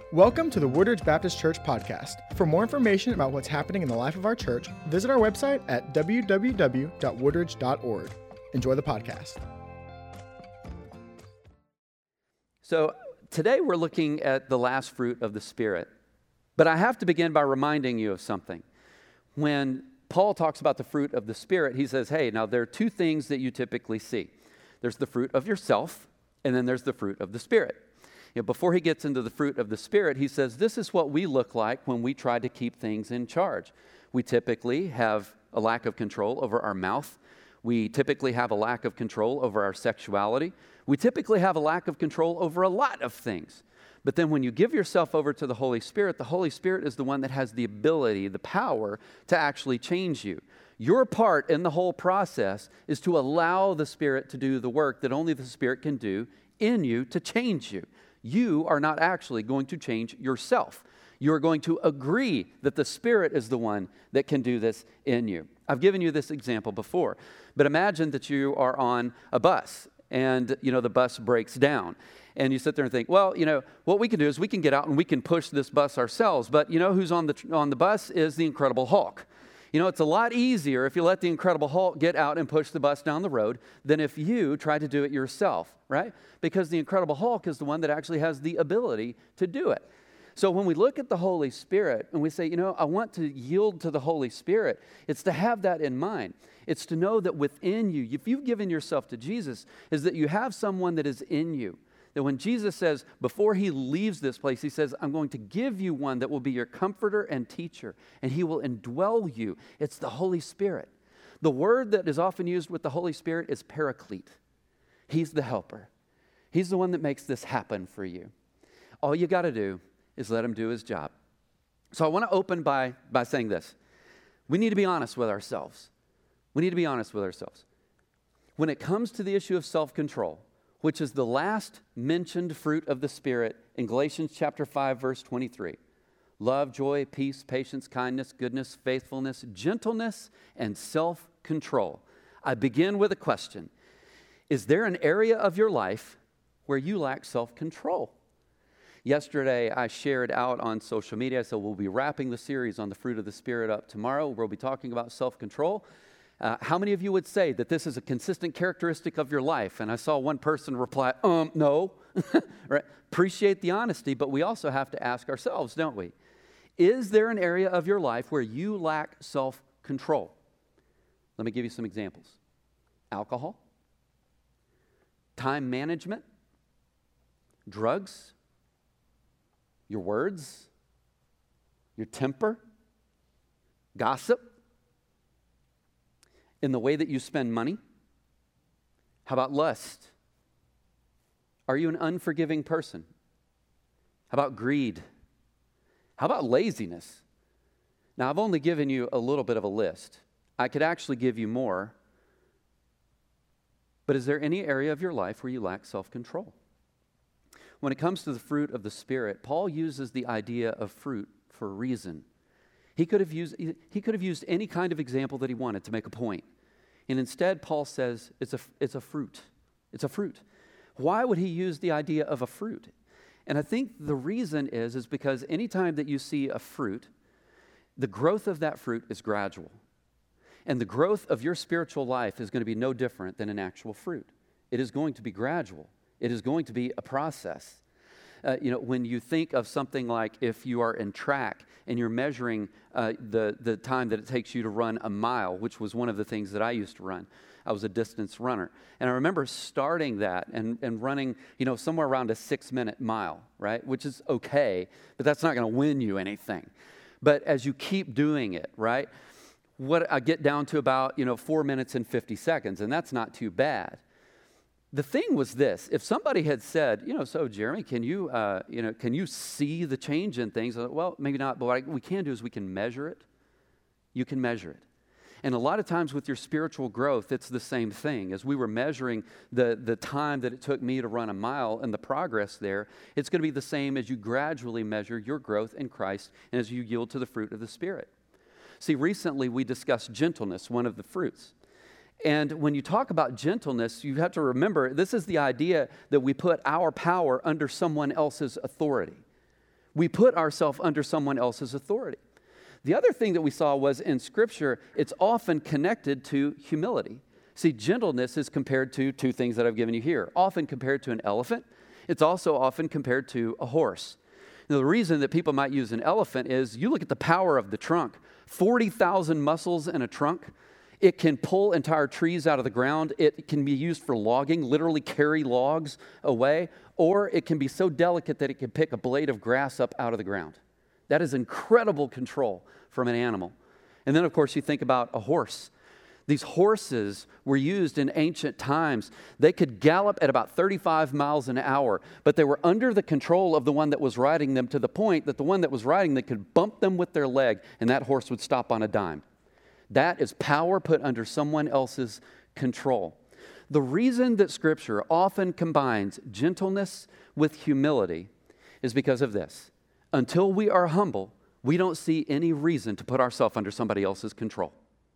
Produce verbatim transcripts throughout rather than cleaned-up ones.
Welcome to the Woodridge Baptist Church podcast. For more information about what's happening in the life of our church, visit our website at w w w dot woodridge dot org. Enjoy the podcast. So today we're looking at the last fruit of the Spirit. But I have to begin by reminding you of something. When Paul talks about the fruit of the Spirit, he says, hey, now there are two things that you typically see. There's the fruit of yourself, and then there's the fruit of the Spirit. You know, before he gets into the fruit of the Spirit, he says, this is what we look like when we try to keep things in charge. We typically have a lack of control over our mouth. We typically have a lack of control over our sexuality. We typically have a lack of control over a lot of things. But then when you give yourself over to the Holy Spirit, the Holy Spirit is the one that has the ability, the power to actually change you. Your part in the whole process is to allow the Spirit to do the work that only the Spirit can do in you to change you. You are not actually going to change yourself. You are going to agree that the Spirit is the one that can do this in you. I've given you this example before, but imagine that you are on a bus and, you know, the bus breaks down. And you sit there and think, well, you know, what we can do is we can get out and we can push this bus ourselves. But you know who's on the on the bus is the Incredible Hulk. You know, it's a lot easier if you let the Incredible Hulk get out and push the bus down the road than if you try to do it yourself, right? Because the Incredible Hulk is the one that actually has the ability to do it. So when we look at the Holy Spirit and we say, you know, I want to yield to the Holy Spirit, it's to have that in mind. It's to know that within you, if you've given yourself to Jesus, is that you have someone that is in you. That when Jesus says, before he leaves this place, he says, I'm going to give you one that will be your comforter and teacher, and he will indwell you. It's the Holy Spirit. The word that is often used with the Holy Spirit is paraclete. He's the helper. He's the one that makes this happen for you. All you got to do is let him do his job. So I want to open by, by saying this. We need to be honest with ourselves. We need to be honest with ourselves. When it comes to the issue of self-control, which is the last mentioned fruit of the Spirit in Galatians chapter five, verse twenty-three. Love, joy, peace, patience, kindness, goodness, faithfulness, gentleness, and self-control. I begin with a question. Is there an area of your life where you lack self-control? Yesterday, I shared out on social media, so we'll be wrapping the series on the fruit of the Spirit up tomorrow. We'll be talking about self-control. Uh, how many of you would say that this is a consistent characteristic of your life? And I saw one person reply, um, no. Right? Appreciate the honesty, but we also have to ask ourselves, don't we? Is there an area of your life where you lack self-control? Let me give you some examples. Alcohol, time management, drugs, your words, your temper, gossip, in the way that you spend money? How about lust? Are you an unforgiving person? How about greed? How about laziness? Now, I've only given you a little bit of a list. I could actually give you more. But is there any area of your life where you lack self-control? When it comes to the fruit of the Spirit, Paul uses the idea of fruit for a reason. He could have used, he could have used any kind of example that he wanted to make a point. And instead, Paul says it's a, it's a fruit. It's a fruit. Why would he use the idea of a fruit? And I think the reason is, is because anytime that you see a fruit, the growth of that fruit is gradual. And the growth of your spiritual life is going to be no different than an actual fruit. It is going to be gradual. It is going to be a process. Uh, you know, when you think of something like if you are in track and you're measuring uh, the, the time that it takes you to run a mile, which was one of the things that I used to run. I was a distance runner. And I remember starting that and, and running, you know, somewhere around a six-minute mile, right? Which is okay, but that's not going to win you anything. But as you keep doing it, right, what I get down to about, you know, four minutes and fifty seconds, and that's not too bad. The thing was this: if somebody had said, you know, so Jeremy, can you, uh, you know, can you see the change in things? Well, maybe not, but what I, we can do is we can measure it. You can measure it. And a lot of times with your spiritual growth, it's the same thing. As we were measuring the, the time that it took me to run a mile and the progress there, it's going to be the same as you gradually measure your growth in Christ and as you yield to the fruit of the Spirit. See, recently we discussed gentleness, one of the fruits. And when you talk about gentleness, you have to remember, this is the idea that we put our power under someone else's authority. We put ourselves under someone else's authority. The other thing that we saw was in Scripture, it's often connected to humility. See, gentleness is compared to two things that I've given you here. Often compared to an elephant. It's also often compared to a horse. Now, the reason that people might use an elephant is you look at the power of the trunk. forty thousand muscles in a trunk. It can pull entire trees out of the ground. It can be used for logging, literally carry logs away. Or it can be so delicate that it can pick a blade of grass up out of the ground. That is incredible control from an animal. And then, of course, you think about a horse. These horses were used in ancient times. They could gallop at about thirty-five miles an hour, but they were under the control of the one that was riding them to the point that the one that was riding them could bump them with their leg, and that horse would stop on a dime. That is power put under someone else's control. The reason that Scripture often combines gentleness with humility is because of this. Until we are humble, we don't see any reason to put ourselves under somebody else's control.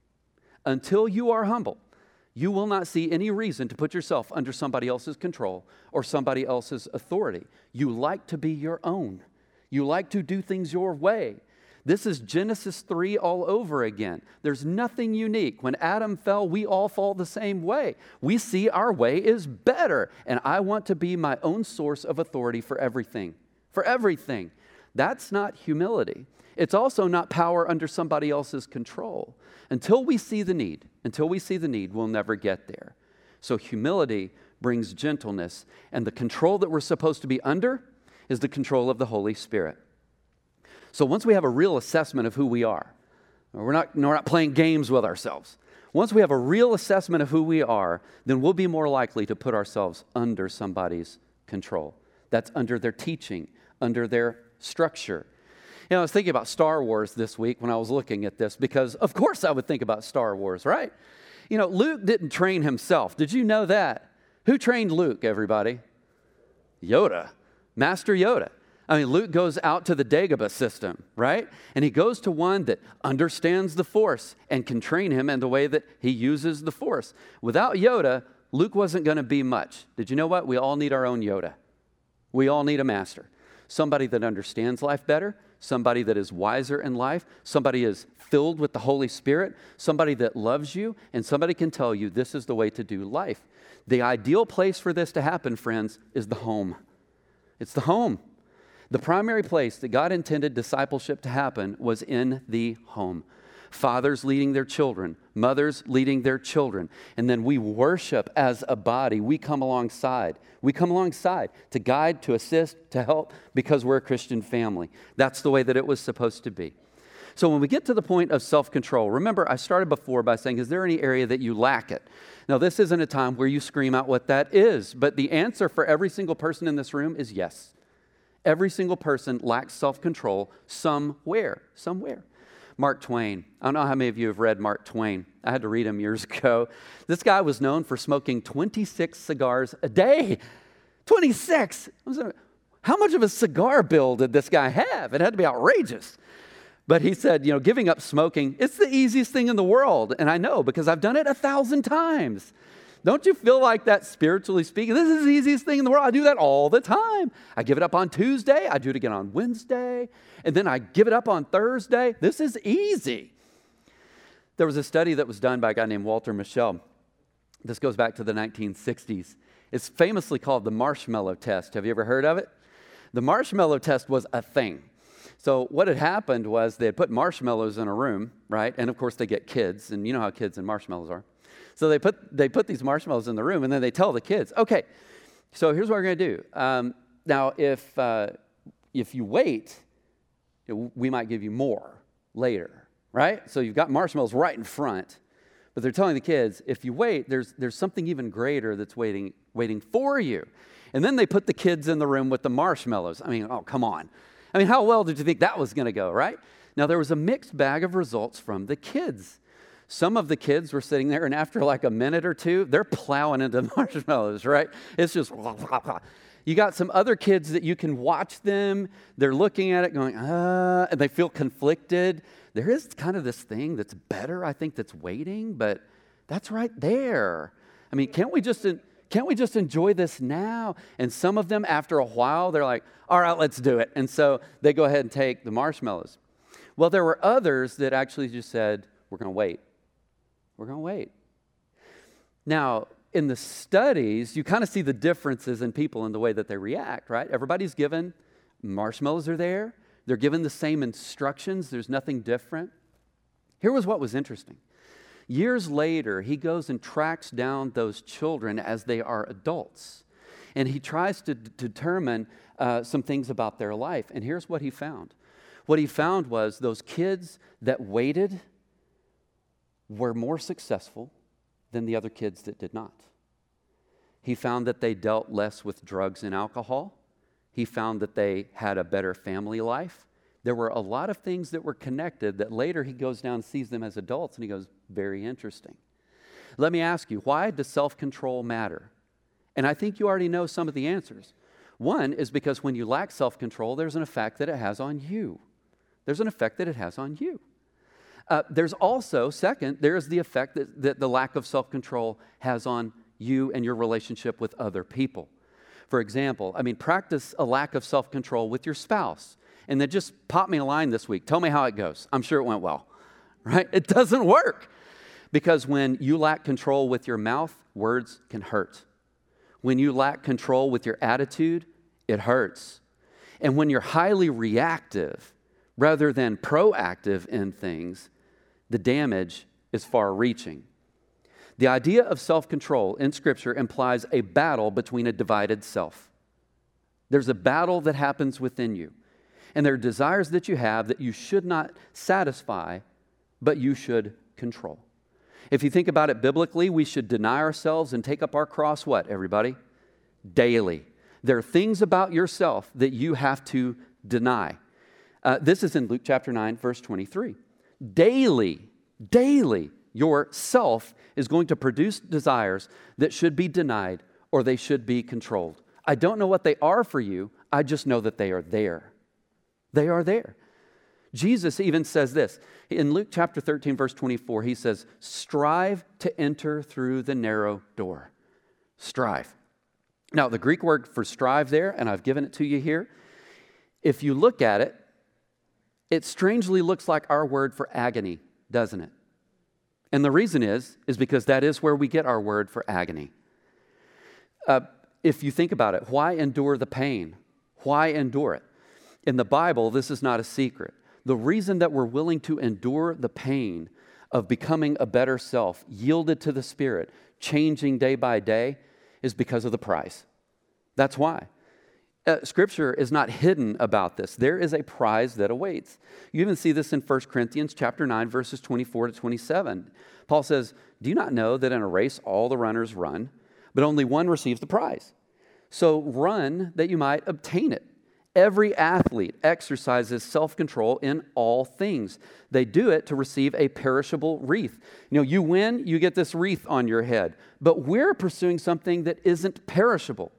Until you are humble, you will not see any reason to put yourself under somebody else's control or somebody else's authority. You like to be your own. You like to do things your way. This is Genesis three all over again. There's nothing unique. When Adam fell, we all fall the same way. We see our way is better, and I want to be my own source of authority for everything. For everything. That's not humility. It's also not power under somebody else's control. Until we see the need, until we see the need, we'll never get there. So humility brings gentleness, and the control that we're supposed to be under is the control of the Holy Spirit. So once we have a real assessment of who we are, we're not, we're not playing games with ourselves. Once we have a real assessment of who we are, then we'll be more likely to put ourselves under somebody's control. That's under their teaching, under their structure. You know, I was thinking about Star Wars this week when I was looking at this, because of course I would think about Star Wars, right? You know, Luke didn't train himself. Did you know that? Who trained Luke, everybody? Yoda, Master Yoda. I mean, Luke goes out to the Dagobah system, right? And he goes to one that understands the Force and can train him in the way that he uses the Force. Without Yoda, Luke wasn't going to be much. Did you know what? We all need our own Yoda. We all need a master. Somebody that understands life better, somebody that is wiser in life, somebody is filled with the Holy Spirit, somebody that loves you, and somebody can tell you this is the way to do life. The ideal place for this to happen, friends, is the home. It's the home. The primary place that God intended discipleship to happen was in the home. Fathers leading their children, mothers leading their children, and then we worship as a body. We come alongside. We come alongside to guide, to assist, to help, because we're a Christian family. That's the way that it was supposed to be. So when we get to the point of self-control, remember I started before by saying, is there any area that you lack it? Now, this isn't a time where you scream out what that is, but the answer for every single person in this room is yes. Every single person lacks self-control somewhere, somewhere. Mark Twain. I don't know how many of you have read Mark Twain. I had to read him years ago. This guy was known for smoking twenty-six cigars a day. twenty-six! How much of a cigar bill did this guy have? It had to be outrageous. But he said, you know, giving up smoking, it's the easiest thing in the world. And I know because I've done it a thousand times. Don't you feel like that spiritually speaking? This is the easiest thing in the world. I do that all the time. I give it up on Tuesday. I do it again on Wednesday. And then I give it up on Thursday. This is easy. There was a study that was done by a guy named Walter Mischel. This goes back to the nineteen sixties. It's famously called the marshmallow test. Have you ever heard of it? The marshmallow test was a thing. So what had happened was they had put marshmallows in a room, right? And of course they get kids, and you know how kids and marshmallows are. So they put they put these marshmallows in the room, and then they tell the kids, okay, so here's what we're going to do. Um, now, if uh, if you wait, we might give you more later, right? So you've got marshmallows right in front, but they're telling the kids, if you wait, there's there's something even greater that's waiting waiting for you. And then they put the kids in the room with the marshmallows. I mean, oh, come on. I mean, how well did you think that was going to go, right? Now, there was a mixed bag of results from the kids. Some of the kids were sitting there, and after like a minute or two, they're plowing into marshmallows, right? It's just, you got some other kids that you can watch them. They're looking at it going, ah, and they feel conflicted. There is kind of this thing that's better, I think, that's waiting, but that's right there. I mean, can't we just, can't we just enjoy this now? And some of them, after a while, they're like, all right, let's do it. And so they go ahead and take the marshmallows. Well, there were others that actually just said, we're going to wait. We're going to wait. Now, in the studies, you kind of see the differences in people in the way that they react, right? Everybody's given, marshmallows are there. They're given the same instructions. There's nothing different. Here was what was interesting. Years later, he goes and tracks down those children as they are adults. And he tries to d- determine uh, some things about their life. And here's what he found. What he found was those kids that waited were more successful than the other kids that did not. He found that they dealt less with drugs and alcohol. He found that they had a better family life. There were a lot of things that were connected that later he goes down and sees them as adults, and he goes, very interesting. Let me ask you, why does self-control matter? And I think you already know some of the answers. One is because when you lack self-control, there's an effect that it has on you. There's an effect that it has on you. Uh, there's also, second, there is the effect that, that the lack of self-control has on you and your relationship with other people. For example, I mean, practice a lack of self-control with your spouse. And then just pop me a line this week. Tell me how it goes. I'm sure it went well, right? It doesn't work. Because when you lack control with your mouth, words can hurt. When you lack control with your attitude, it hurts. And when you're highly reactive rather than proactive in things, the damage is far-reaching. The idea of self-control in Scripture implies a battle between a divided self. There's a battle that happens within you. And there are desires that you have that you should not satisfy, but you should control. If you think about it biblically, we should deny ourselves and take up our cross, what, everybody? Daily. There are things about yourself that you have to deny. Uh, this is in Luke chapter nine, verse twenty-three. Daily, daily, your self is going to produce desires that should be denied or they should be controlled. I don't know what they are for you. I just know that they are there. They are there. Jesus even says this. In Luke chapter thirteen, verse twenty-four, he says, strive to enter through the narrow door. Strive. Now, the Greek word for strive there, and I've given it to you here, if you look at it, it strangely looks like our word for agony, doesn't it? And the reason is, is because that is where we get our word for agony. Uh, if you think about it, why endure the pain? Why endure it? In the Bible, this is not a secret. The reason that we're willing to endure the pain of becoming a better self, yielded to the Spirit, changing day by day, is because of the prize. That's why. Uh, scripture is not hidden about this. There is a prize that awaits. You even see this in First Corinthians chapter nine, verses twenty-four to twenty-seven. Paul says, do you not know that in a race all the runners run, but only one receives the prize? So run that you might obtain it. Every athlete exercises self-control in all things. They do it to receive a perishable wreath. You know, you win, you get this wreath on your head. But we're pursuing something that isn't perishable.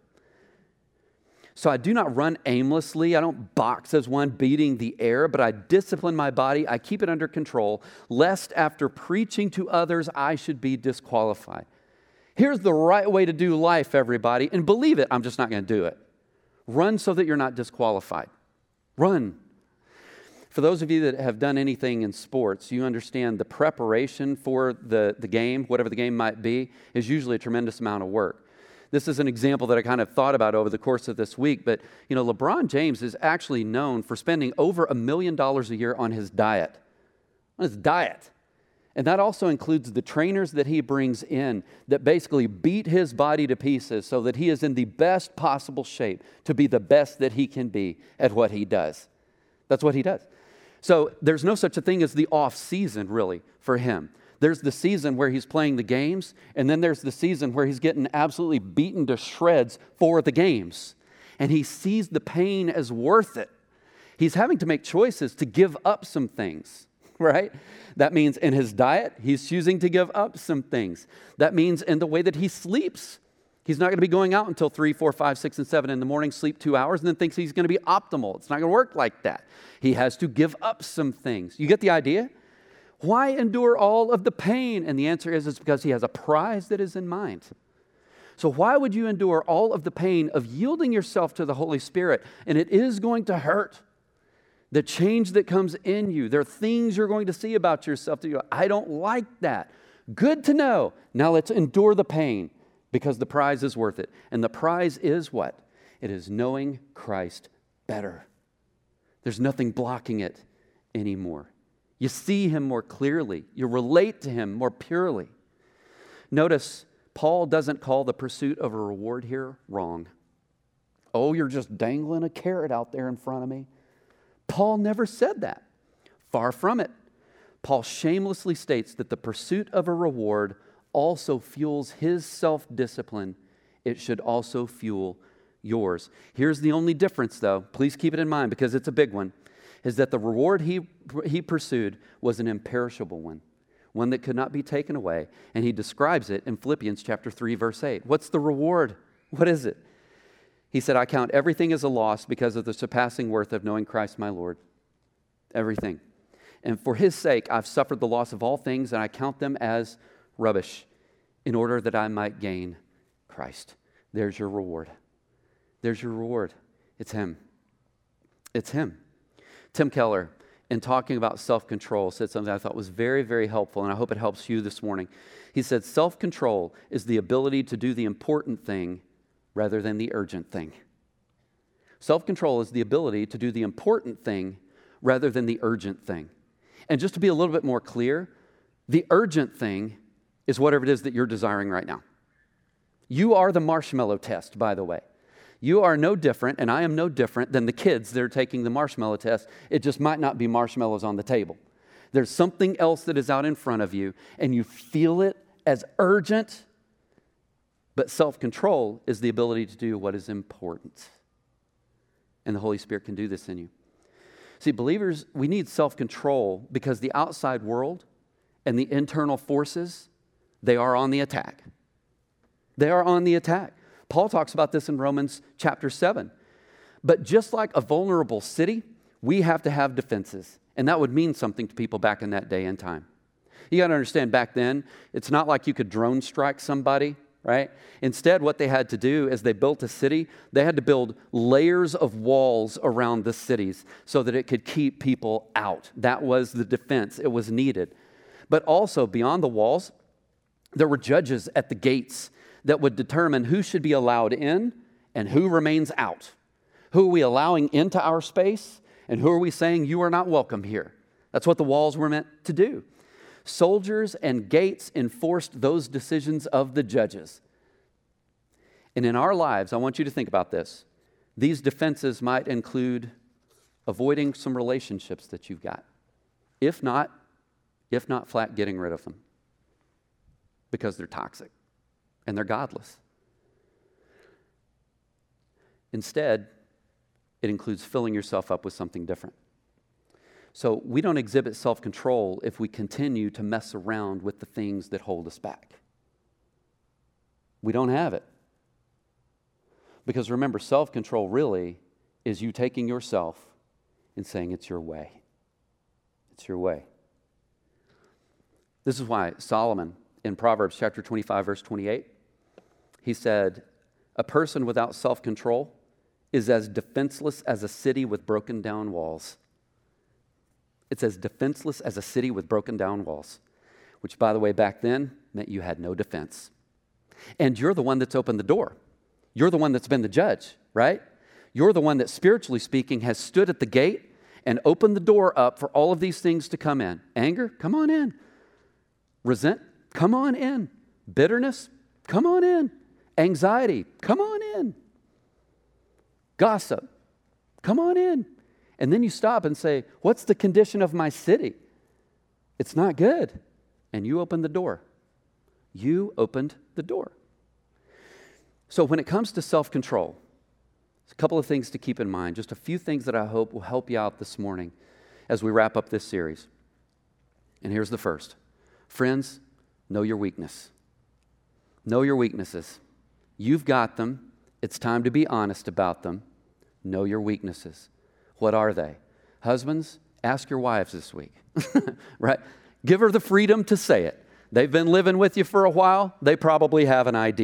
So I do not run aimlessly. I don't box as one beating the air, but I discipline my body. I keep it under control, lest after preaching to others, I should be disqualified. Here's the right way to do life, everybody. And believe it, I'm just not going to do it. Run so that you're not disqualified. Run. For those of you that have done anything in sports, you understand the preparation for the, the game, whatever the game might be, is usually a tremendous amount of work. This is an example that I kind of thought about over the course of this week, but you know, LeBron James is actually known for spending over a million dollars a year on his diet. On his diet. And that also includes the trainers that he brings in that basically beat his body to pieces so that he is in the best possible shape to be the best that he can be at what he does. That's what he does. So there's no such a thing as the off season, really, for him. There's the season where he's playing the games, and then there's the season where he's getting absolutely beaten to shreds for the games. And he sees the pain as worth it. He's having to make choices to give up some things. Right? That means in his diet, he's choosing to give up some things. That means in the way that he sleeps. He's not going to be going out until three, four, five, six, and seven in the morning, sleep two hours, and then thinks he's going to be optimal. It's not going to work like that. He has to give up some things. You get the idea? Why endure all of the pain? And the answer is, it's because he has a prize that is in mind. So why would you endure all of the pain of yielding yourself to the Holy Spirit? And it is going to hurt. The change that comes in you, there are things you're going to see about yourself that you go, I don't like that. Good to know. Now let's endure the pain because the prize is worth it. And the prize is what? It is knowing Christ better. There's nothing blocking it anymore. You see him more clearly. You relate to him more purely. Notice, Paul doesn't call the pursuit of a reward here wrong. Oh, you're just dangling a carrot out there in front of me. Paul never said that. Far from it. Paul shamelessly states that the pursuit of a reward also fuels his self-discipline. It should also fuel yours. Here's the only difference, though. Please keep it in mind because it's a big one, is that the reward he, he pursued was an imperishable one, one that could not be taken away. And he describes it in Philippians chapter three, verse eight. What's the reward? What is it? He said, I count everything as a loss because of the surpassing worth of knowing Christ my Lord. Everything. And for his sake, I've suffered the loss of all things, and I count them as rubbish in order that I might gain Christ. There's your reward. There's your reward. It's him. It's him. Tim Keller, in talking about self-control, said something I thought was very, very helpful, and I hope it helps you this morning. He said, self-control is the ability to do the important thing rather than the urgent thing. Self-control is the ability to do the important thing rather than the urgent thing. And just to be a little bit more clear, the urgent thing is whatever it is that you're desiring right now. You are the marshmallow test, by the way. You are no different, and I am no different than the kids that are taking the marshmallow test. It just might not be marshmallows on the table. There's something else that is out in front of you, and you feel it as urgent. But self-control is the ability to do what is important. And the Holy Spirit can do this in you. See, believers, we need self-control because the outside world and the internal forces, they are on the attack. They are on the attack. Paul talks about this in Romans chapter seven. But just like a vulnerable city, we have to have defenses. And that would mean something to people back in that day and time. You got to understand, back then, it's not like you could drone strike somebody, right? Instead, what they had to do is they built a city. They had to build layers of walls around the cities so that it could keep people out. That was the defense. It was needed. But also, beyond the walls, there were judges at the gates that would determine who should be allowed in and who remains out. Who are we allowing into our space, and who are we saying you are not welcome here? That's what the walls were meant to do. Soldiers and gates enforced those decisions of the judges. And in our lives, I want you to think about this. These defenses might include avoiding some relationships that you've got. If not, if not flat getting rid of them because they're toxic and they're godless. Instead, it includes filling yourself up with something different. So we don't exhibit self-control if we continue to mess around with the things that hold us back. We don't have it. Because remember, self-control really is you taking yourself and saying it's your way. It's your way. This is why Solomon, in Proverbs chapter twenty-five, verse twenty-eight, he said, a person without self-control is as defenseless as a city with broken down walls. It's as defenseless as a city with broken down walls, which, by the way, back then meant you had no defense. And you're the one that's opened the door. You're the one that's been the judge, right? You're the one that, spiritually speaking, has stood at the gate and opened the door up for all of these things to come in. Anger, come on in. Resent, come on in. Bitterness, come on in. Anxiety, come on in. Gossip, come on in. And then you stop and say, what's the condition of my city? It's not good. And you open the door. You opened the door. So when it comes to self-control, there's a couple of things to keep in mind. Just a few things that I hope will help you out this morning as we wrap up this series. And here's the first. Friends, know your weakness. Know your weaknesses. You've got them. It's time to be honest about them. Know your weaknesses. What are they? Husbands, ask your wives this week, right? Give her the freedom to say it. They've been living with you for a while. They probably have an idea.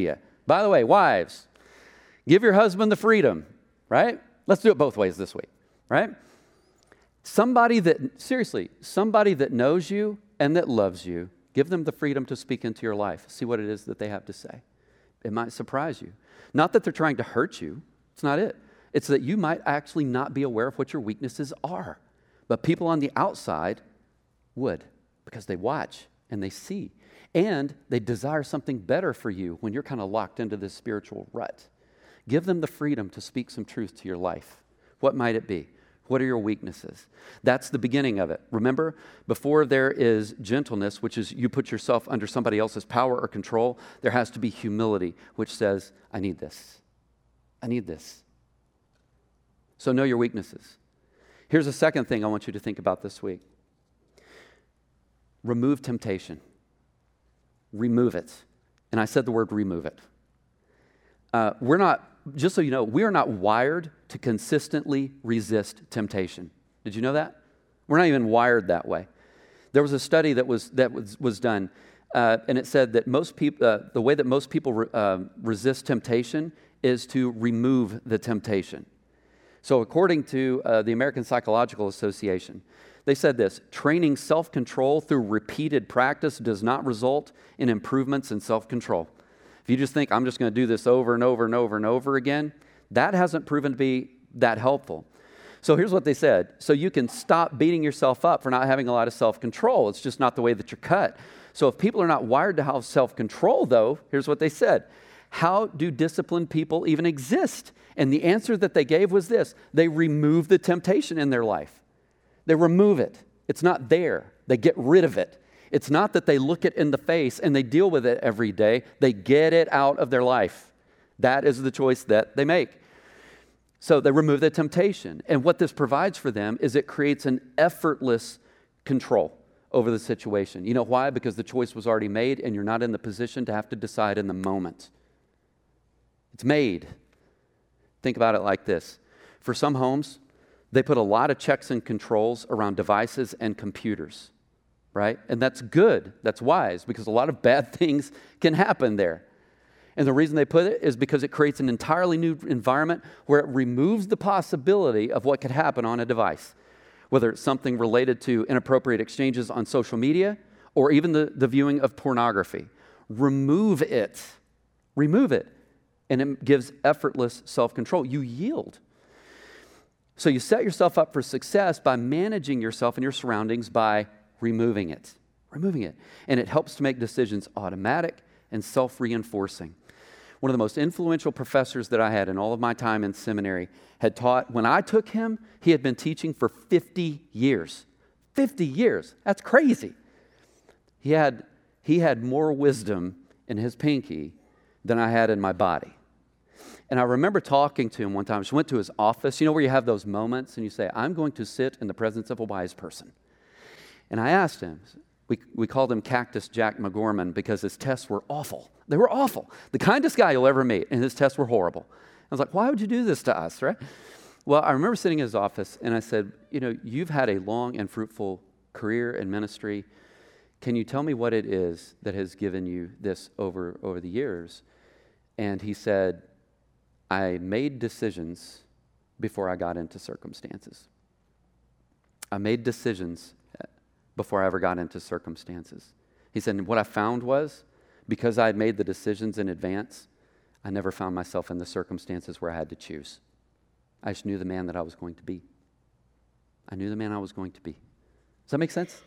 By the way, wives, give your husband the freedom, right? Let's do it both ways this week, right? Somebody that, seriously, somebody that knows you and that loves you, give them the freedom to speak into your life. See what it is that they have to say. It might surprise you. Not that they're trying to hurt you. It's not it. It's that you might actually not be aware of what your weaknesses are. But people on the outside would, because they watch and they see. And they desire something better for you when you're kind of locked into this spiritual rut. Give them the freedom to speak some truth to your life. What might it be? What are your weaknesses? That's the beginning of it. Remember, before there is gentleness, which is you put yourself under somebody else's power or control, there has to be humility, which says, I need this. I need this. So know your weaknesses. Here's a second thing I want you to think about this week. Remove temptation. Remove it. And I said the word remove it. Uh, we're not, just so you know, we are not wired to consistently resist temptation. Did you know that? We're not even wired that way. There was a study that was that was, was done, uh, and it said that most people, uh, the way that most people re, uh, resist temptation is to remove the temptation. So according to uh, the American Psychological Association, they said this: training self-control through repeated practice does not result in improvements in self-control. If you just think, I'm just going to do this over and over and over and over again, that hasn't proven to be that helpful. So here's what they said. So you can stop beating yourself up for not having a lot of self-control. It's just not the way that you're cut. So if people are not wired to have self-control, though, here's what they said. How do disciplined people even exist? And the answer that they gave was this: they remove the temptation in their life. They remove it. It's not there. They get rid of it. It's not that they look it in the face and they deal with it every day. They get it out of their life. That is the choice that they make. So they remove the temptation. And what this provides for them is it creates an effortless control over the situation. You know why? Because the choice was already made and you're not in the position to have to decide in the moment. It's made. Think about it like this. For some homes, they put a lot of checks and controls around devices and computers, right? And that's good. That's wise, because a lot of bad things can happen there. And the reason they put it is because it creates an entirely new environment where it removes the possibility of what could happen on a device, whether it's something related to inappropriate exchanges on social media or even the, the viewing of pornography. Remove it. Remove it. And it gives effortless self-control. You yield. So you set yourself up for success by managing yourself and your surroundings by removing it. Removing it. And it helps to make decisions automatic and self-reinforcing. One of the most influential professors that I had in all of my time in seminary had taught, when I took him, he had been teaching for fifty years. fifty years. That's crazy. He had, he had more wisdom in his pinky than I had in my body. And I remember talking to him one time. I just went to his office. You know where you have those moments and you say, I'm going to sit in the presence of a wise person. And I asked him, we, we called him Cactus Jack McGorman because his tests were awful. They were awful. The kindest guy you'll ever meet, and his tests were horrible. I was like, why would you do this to us, right? Well, I remember sitting in his office and I said, you know, you've had a long and fruitful career in ministry. Can you tell me what it is that has given you this over, over the years? And he said, I made decisions before I got into circumstances. I made decisions before I ever got into circumstances. He said, and what I found was, because I had made the decisions in advance, I never found myself in the circumstances where I had to choose. I just knew the man that I was going to be. I knew the man I was going to be. Does that make sense?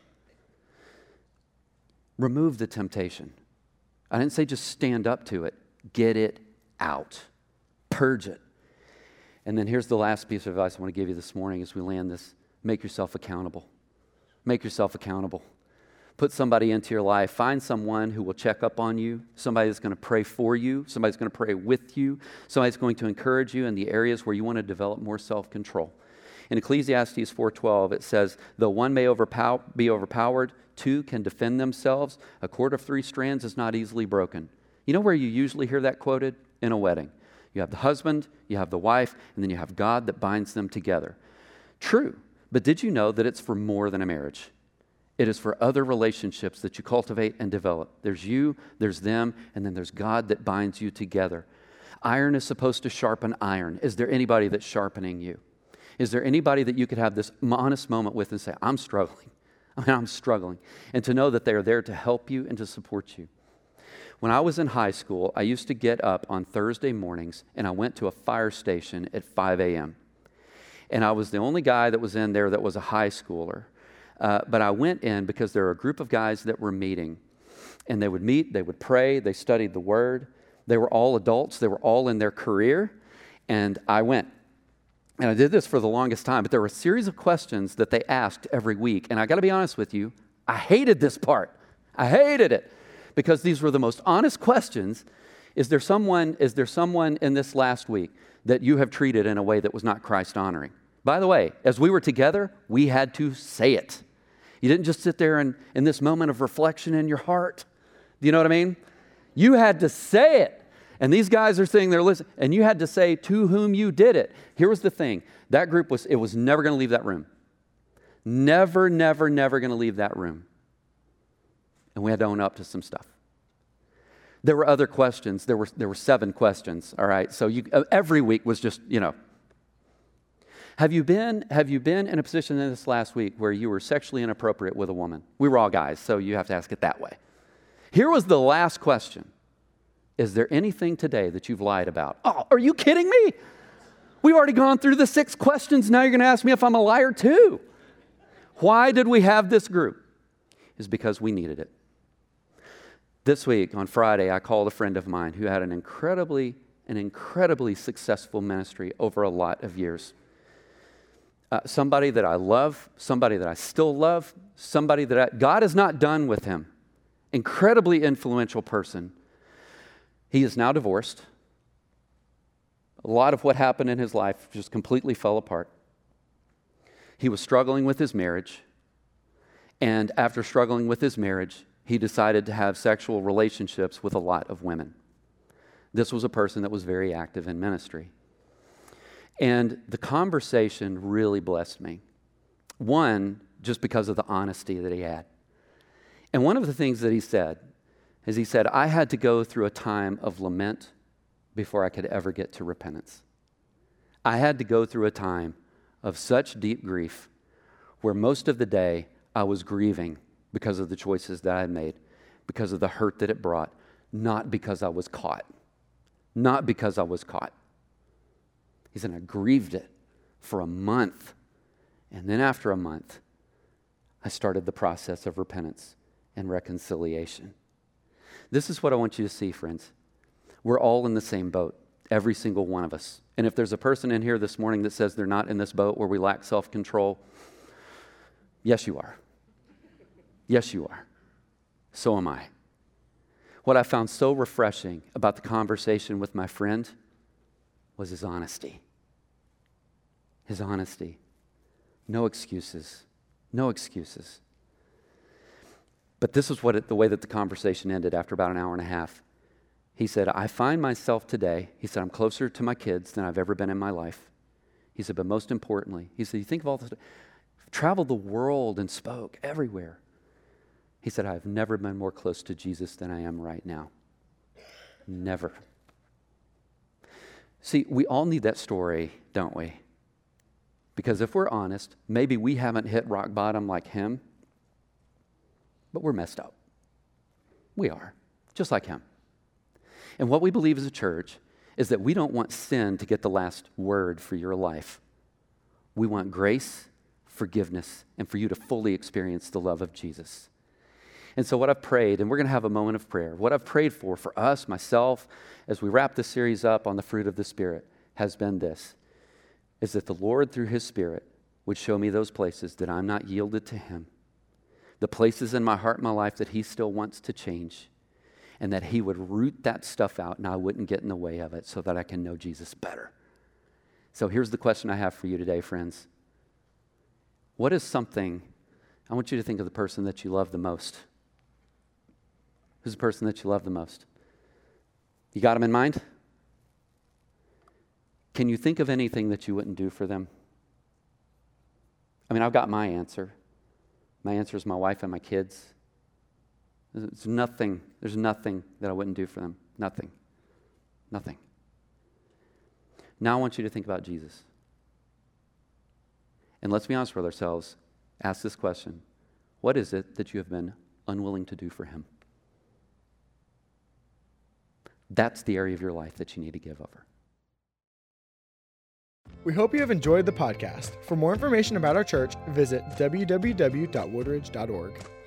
Remove the temptation. I didn't say just stand up to it. Get it out. Purge it. And then here's the last piece of advice I want to give you this morning as we land this. Make yourself accountable. Make yourself accountable. Put somebody into your life. Find someone who will check up on you, somebody that's going to pray for you, somebody that's going to pray with you, somebody that's going to encourage you in the areas where you want to develop more self-control. In Ecclesiastes four twelve, it says, though one may overpower, be overpowered, two can defend themselves. A cord of three strands is not easily broken. You know where you usually hear that quoted? In a wedding. You have the husband, you have the wife, and then you have God that binds them together. True, but did you know that it's for more than a marriage? It is for other relationships that you cultivate and develop. There's you, there's them, and then there's God that binds you together. Iron is supposed to sharpen iron. Is there anybody that's sharpening you? Is there anybody that you could have this honest moment with and say, I'm struggling. I mean, I'm struggling. And to know that they are there to help you and to support you. When I was in high school, I used to get up on Thursday mornings and I went to a fire station at five a.m. And I was the only guy that was in there that was a high schooler. Uh, but I went in because there were a group of guys that were meeting. And they would meet, they would pray, they studied the Word. They were all adults, they were all in their career. And I went. And I did this for the longest time, but there were a series of questions that they asked every week. And I got to be honest with you, I hated this part. I hated it because these were the most honest questions. Is there someone, is there someone in this last week that you have treated in a way that was not Christ-honoring? By the way, as we were together, we had to say it. You didn't just sit there and in this moment of reflection in your heart. Do you know what I mean? You had to say it. And these guys are sitting there listening, and you had to say to whom you did it. Here was the thing. That group was, it was never going to leave that room. Never, never, never going to leave that room. And we had to own up to some stuff. There were other questions. There were, there were seven questions, all right? So you, every week was just, you know. Have you been, have you been in a position in this last week where you were sexually inappropriate with a woman? We were all guys, so you have to ask it that way. Here was the last question. Is there anything today that you've lied about? Oh, are you kidding me? We've already gone through the six questions. Now you're going to ask me if I'm a liar too. Why did we have this group? It's because we needed it. This week, on Friday, I called a friend of mine who had an incredibly, an incredibly successful ministry over a lot of years. Uh, somebody that I love, somebody that I still love, somebody that I, God is not done with him. Incredibly influential person. He is now divorced. A lot of what happened in his life just completely fell apart. He was struggling with his marriage. And after struggling with his marriage, he decided to have sexual relationships with a lot of women. This was a person that was very active in ministry. And the conversation really blessed me. One, just because of the honesty that he had. And one of the things that he said is he said, I had to go through a time of lament before I could ever get to repentance. I had to go through a time of such deep grief where most of the day I was grieving because of the choices that I had made, because of the hurt that it brought, not because I was caught. Not because I was caught. He said, I grieved it for a month. And then after a month, I started the process of repentance and reconciliation. This is what I want you to see, friends. We're all in the same boat, every single one of us. And if there's a person in here this morning that says they're not in this boat where we lack self-control, yes, you are. Yes, you are. So am I. What I found so refreshing about the conversation with my friend was his honesty. His honesty. No excuses. No excuses. But this is what it, the way that the conversation ended after about an hour and a half. He said, I find myself today, he said, I'm closer to my kids than I've ever been in my life. He said, but most importantly, he said, you think of all this, traveled the world and spoke everywhere. He said, I've never been more close to Jesus than I am right now. Never. See, we all need that story, don't we? Because if we're honest, maybe we haven't hit rock bottom like him, but we're messed up. We are, just like him. And what we believe as a church is that we don't want sin to get the last word for your life. We want grace, forgiveness, and for you to fully experience the love of Jesus. And so what I've prayed, and we're going to have a moment of prayer, what I've prayed for, for us, myself, as we wrap this series up on the fruit of the Spirit, has been this, is that the Lord, through His Spirit, would show me those places that I'm not yielded to Him, the places in my heart and my life that He still wants to change, and that He would root that stuff out and I wouldn't get in the way of it so that I can know Jesus better. So here's the question I have for you today, friends. What is something, I want you to think of the person that you love the most. Who's the person that you love the most? You got them in mind? Can you think of anything that you wouldn't do for them? I mean, I've got my answer. My answer is my wife and my kids. There's nothing, there's nothing that I wouldn't do for them. Nothing. Nothing. Now I want you to think about Jesus. And let's be honest with ourselves. Ask this question. What is it that you have been unwilling to do for him? That's the area of your life that you need to give over. We hope you have enjoyed the podcast. For more information about our church, visit w w w dot woodridge dot org.